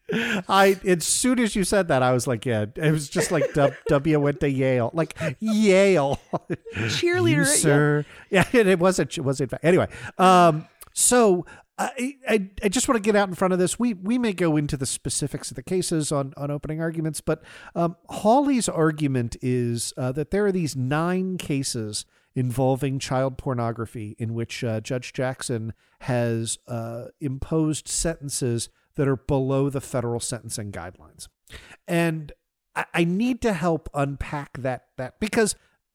I as soon as you said that, I was like, yeah, it was just like w, w went to Yale, like Yale cheerleader, you, sir. Yeah, it, it was a it was in fact. Anyway, um, so I, I I just want to get out in front of this. We we may go into the specifics of the cases on on opening arguments, but um, Hawley's argument is uh, that there are these nine cases involving child pornography in which uh, Judge Jackson has uh, imposed sentences that are below the federal sentencing guidelines. And I, I need to help unpack that, that because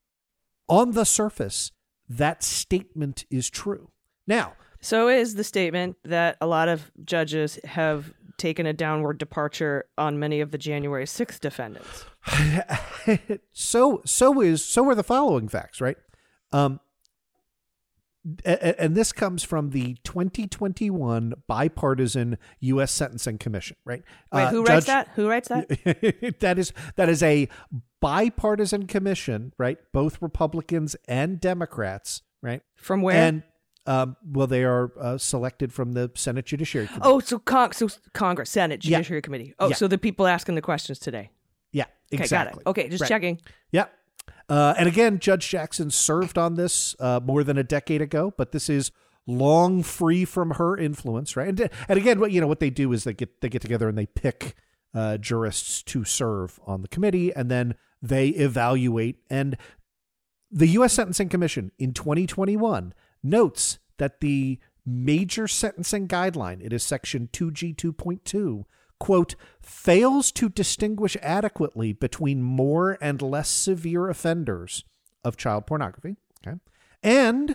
on the surface, that statement is true. Now, so is the statement that a lot of judges have taken a downward departure on many of the January sixth defendants. so so is so are the following facts, right? Um, and this comes from the twenty twenty-one bipartisan U S Sentencing Commission, right? Wait, who uh, writes Judge, that? Who writes that? that is that is a bipartisan commission, right? Both Republicans and Democrats, right? From where? And um, well, they are uh, selected from the Senate Judiciary Committee. Oh, so, con- so Congress, Senate Judiciary yeah. Committee. Oh, yeah. So the people asking the questions today. Yeah, exactly. Okay, got it. Okay, just right. checking. Yeah. Uh, and again, Judge Jackson served on this uh, more than a decade ago, but this is long free from her influence, right? And, and again, what you know, what they do is they get they get together and they pick uh, jurists to serve on the committee, and then they evaluate. And the U S Sentencing Commission in twenty twenty-one notes that the major sentencing guideline, it is Section two G two point two. Quote, fails to distinguish adequately between more and less severe offenders of child pornography. Okay. And,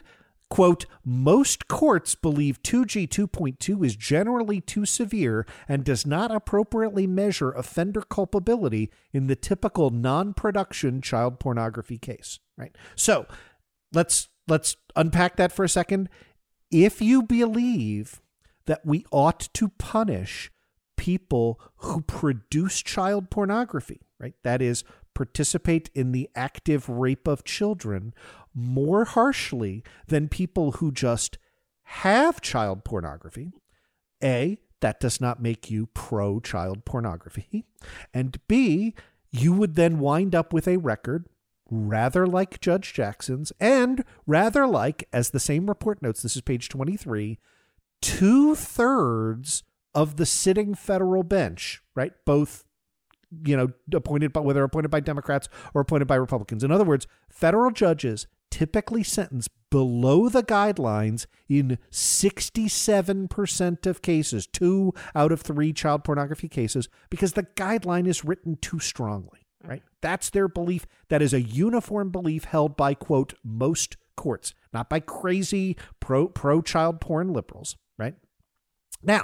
quote, most courts believe two G two point two is generally too severe and does not appropriately measure offender culpability in the typical non-production child pornography case, right? So let's let's unpack that for a second. If you believe that we ought to punish people who produce child pornography, right? That is, participate in the active rape of children more harshly than people who just have child pornography. A, that does not make you pro-child pornography. And B, you would then wind up with a record rather like Judge Jackson's and rather like, as the same report notes, this is page twenty-three, two-thirds of the sitting federal bench, right? Both, you know, appointed by, whether appointed by Democrats or appointed by Republicans. In other words, federal judges typically sentence below the guidelines in sixty-seven percent of cases, two out of three child pornography cases, because the guideline is written too strongly, right? That's their belief. That is a uniform belief held by, quote, most courts, not by crazy pro pro child porn liberals, right? Now,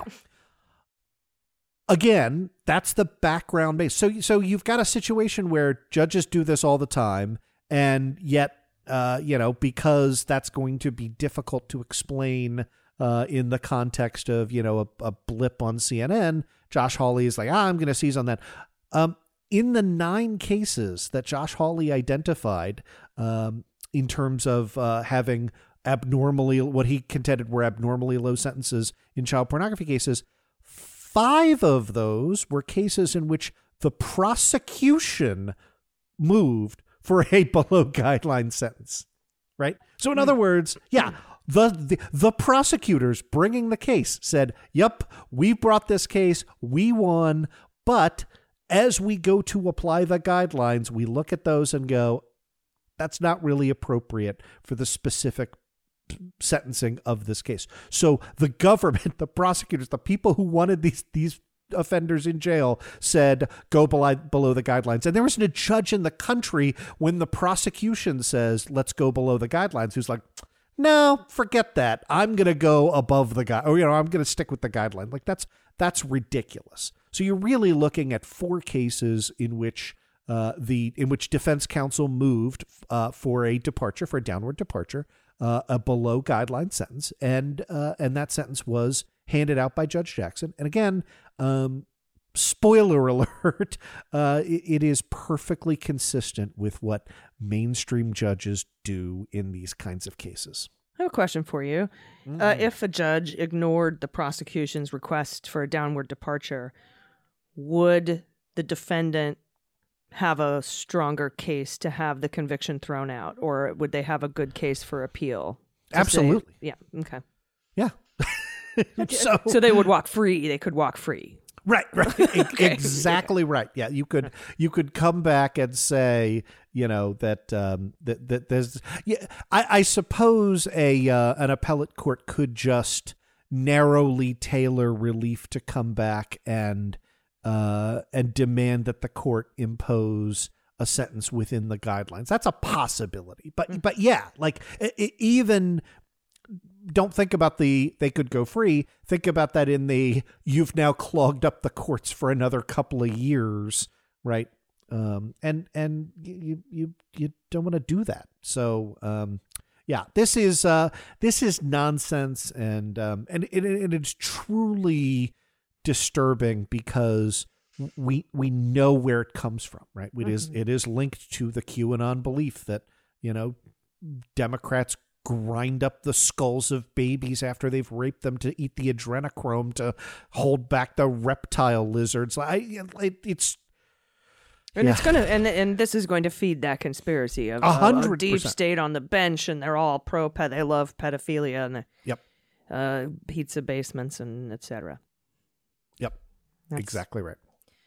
again, that's the background base. So, so you've got a situation where judges do this all the time, and yet, uh, you know, because that's going to be difficult to explain uh, in the context of, you know, a, a blip on C N N, Josh Hawley is like, ah, I'm going to seize on that. Um, in the nine cases that Josh Hawley identified um, in terms of uh, having abnormally, what he contended were abnormally low sentences in child pornography cases, five of those were cases in which the prosecution moved for a below guideline sentence, right? So in other words, yeah, the, the the prosecutors bringing the case said, yep, we brought this case, we won, but as we go to apply the guidelines, we look at those and go, that's not really appropriate for the specific sentencing of this case. So the government, the prosecutors, the people who wanted these these offenders in jail said, go below, below the guidelines. And there isn't a judge in the country when the prosecution says, let's go below the guidelines, who's like, no, forget that. I'm going to go above the guy, or, you know, I'm going to stick with the guideline. Like that's, that's ridiculous. So you're really looking at four cases in which uh, the, in which defense counsel moved uh, for a departure, for a downward departure, uh, a below guideline sentence. And, uh, and that sentence was handed out by Judge Jackson. And again, um, spoiler alert, uh, it, it is perfectly consistent with what mainstream judges do in these kinds of cases. I have a question for you. Mm. Uh, if a judge ignored the prosecution's request for a downward departure, would the defendant have a stronger case to have the conviction thrown out, or would they have a good case for appeal? Absolutely. Say, yeah. Okay. Yeah. so, so they would walk free. They could walk free. Right, right. Okay. Exactly right. Yeah, you could you could come back and say, you know, that um, that that there's yeah. I, I suppose a uh, an appellate court could just narrowly tailor relief to come back and uh, and demand that the court impose a sentence within the guidelines. That's a possibility. But mm. but yeah, like it, it even. Don't think about the they could go free. Think about that in the you've now clogged up the courts for another couple of years, right? Um, and and you you you don't want to do that. So um, yeah, this is uh, this is nonsense, and um, and it, it, it's truly disturbing because we we know where it comes from, right? It mm-hmm. is it is linked to the QAnon belief that, you know, Democrats grind up the skulls of babies after they've raped them to eat the adrenochrome to hold back the reptile lizards. I, it, it's and yeah. it's gonna and and this is going to feed that conspiracy of a hundred a deep state on the bench, and they're all pro pet. They love pedophilia and the yep, uh, pizza basements and et cetera. Yep, That's exactly right.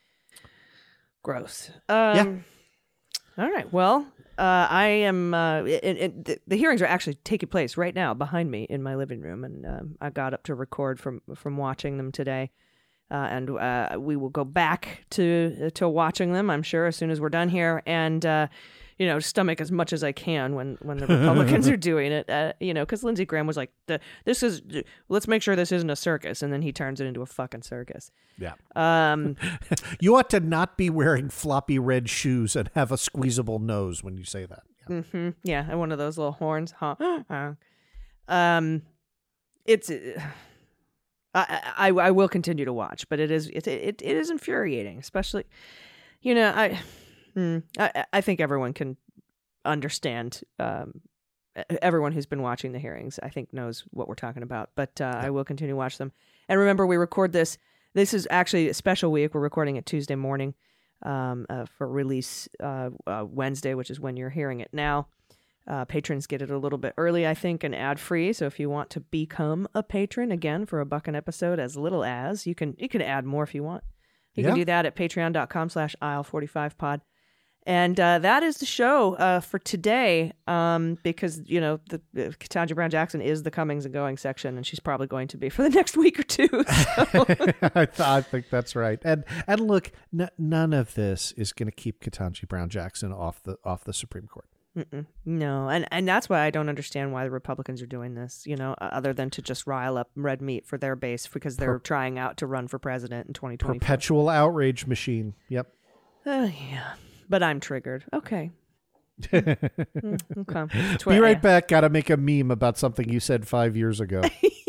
Gross. Um, yeah. All right. Well, uh, I am. Uh, it, it, the, the hearings are actually taking place right now behind me in my living room, and um, I got up to record from from watching them today, uh, and uh, we will go back to to watching them, I'm sure, as soon as we're done here. And uh, you know, stomach as much as I can when, when the Republicans are doing it, uh, you know, because Lindsey Graham was like, the, this is, let's make sure this isn't a circus. And then he turns it into a fucking circus. Yeah. Um, you ought to not be wearing floppy red shoes and have a squeezable nose when you say that. Yeah. Mm-hmm. Yeah. And one of those little horns. Huh? um, it's, I, I, I will continue to watch, but it is, it, it, it is infuriating, especially, you know, I, I, I think everyone can understand. Um, everyone who's been watching the hearings, I think, knows what we're talking about. But uh, yeah. I will continue to watch them. And remember, we record this. This is actually a special week. We're recording it Tuesday morning um, uh, for release uh, uh, Wednesday, which is when you're hearing it now. Uh, patrons get it a little bit early, I think, and ad-free. So if you want to become a patron, again, for a buck an episode, as little as, you can you can add more if you want. You yeah. can do that at patreon.com slash aisle 45 pod. And uh, that is the show uh, for today, um, because, you know, the, the Ketanji Brown Jackson is the comings and going section, and she's probably going to be for the next week or two. So. I, th- I think that's right. And and look, n- none of this is going to keep Ketanji Brown Jackson off the off the Supreme Court. Mm-mm. No, and and that's why I don't understand why the Republicans are doing this, you know, other than to just rile up red meat for their base because they're per- trying out to run for president in twenty twenty-four. Perpetual outrage machine. Yep. Uh, yeah. But I'm triggered. Okay. mm, okay. Twi- Be right back. Got to make a meme about something you said five years ago.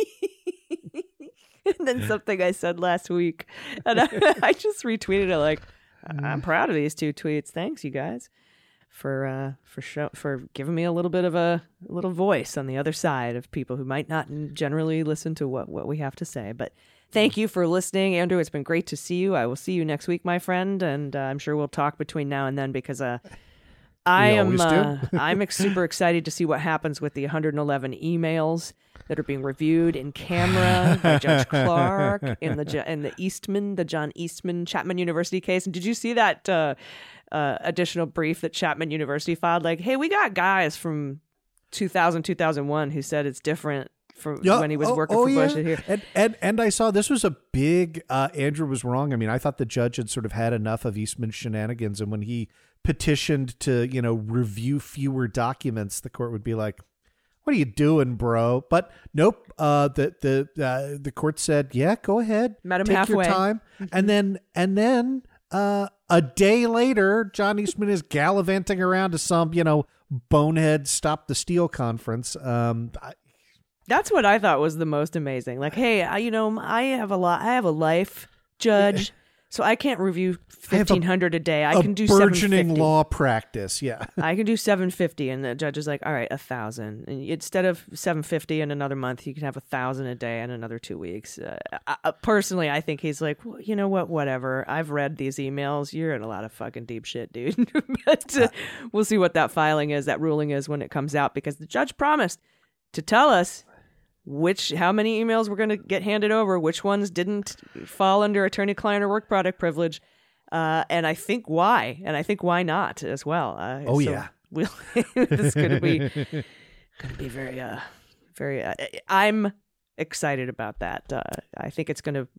And then something I said last week. And I, I just retweeted it like, I'm proud of these two tweets. Thanks, you guys, for uh, for show, for giving me a little bit of a, a little voice on the other side of people who might not generally listen to what, what we have to say. But thank you for listening, Andrew. It's been great to see you. I will see you next week, my friend, and uh, I'm sure we'll talk between now and then because uh, I we am uh, I'm ex- super excited to see what happens with the one hundred eleven emails that are being reviewed in camera by Judge Clark in the in the Eastman, the John Eastman Chapman University case. And did you see that uh, uh, additional brief that Chapman University filed? Like, hey, we got guys from two thousand, two thousand one who said it's different. From yeah, when he was working oh, oh, for Bush yeah. here. And, and and I saw this was a big, uh, Andrew was wrong. I mean, I thought the judge had sort of had enough of Eastman shenanigans. And when he petitioned to, you know, review fewer documents, the court would be like, what are you doing, bro? But nope. Uh, the the uh, the court said, yeah, go ahead. Met him take halfway. your time. Mm-hmm. And then and then uh, a day later, John Eastman is gallivanting around to some, you know, bonehead Stop the Steal conference. Um, I, That's what I thought was the most amazing. Like, hey, I, you know, I have a lot. I have a life, Judge, so I can't review fifteen hundred a day. I a can do seven fifty. Burgeoning law practice, yeah. I can do seven fifty, and the judge is like, all right, a thousand. And instead of seven fifty in another month, you can have a thousand a day in another two weeks. Uh, I, personally, I think he's like, well, you know what? Whatever. I've read these emails. You're in a lot of fucking deep shit, dude. But uh, we'll see what that filing is, that ruling is when it comes out, because the judge promised to tell us which how many emails were going to get handed over, which ones didn't fall under attorney-client or work product privilege, uh, and I think why, and I think why not as well. Uh, oh so yeah, we'll, this is going to be going to be very, uh, very. Uh, I'm excited about that. Uh, I think it's going to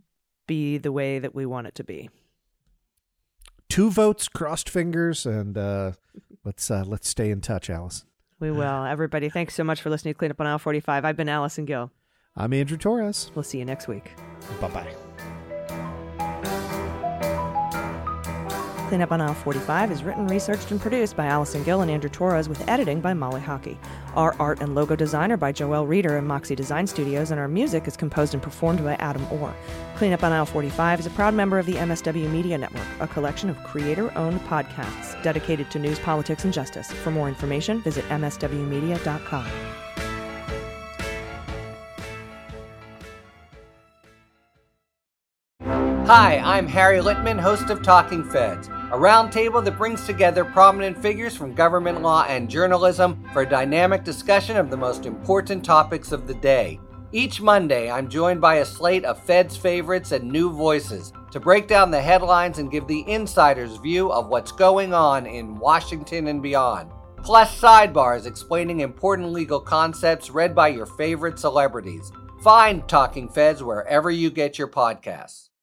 be the way that we want it to be. Two votes, crossed fingers, and uh, let's uh, let's stay in touch, Alice. We will. Everybody, thanks so much for listening to Clean Up on Aisle forty-five. I've been Allison Gill. I'm Andrew Torres. We'll see you next week. Bye-bye. Clean Up on Aisle forty-five is written, researched, and produced by Allison Gill and Andrew Torres with editing by Molly Hockey. Our art and logo design are by Joelle Reeder and Moxie Design Studios, and our music is composed and performed by Adam Orr. Clean Up on Aisle forty-five is a proud member of the M S W Media Network, a collection of creator-owned podcasts dedicated to news, politics, and justice. For more information, visit m s w media dot com. Hi, I'm Harry Littman, host of Talking Feds, a roundtable that brings together prominent figures from government law and journalism for a dynamic discussion of the most important topics of the day. Each Monday, I'm joined by a slate of Feds favorites and new voices to break down the headlines and give the insider's view of what's going on in Washington and beyond. Plus sidebars explaining important legal concepts read by your favorite celebrities. Find Talking Feds wherever you get your podcasts.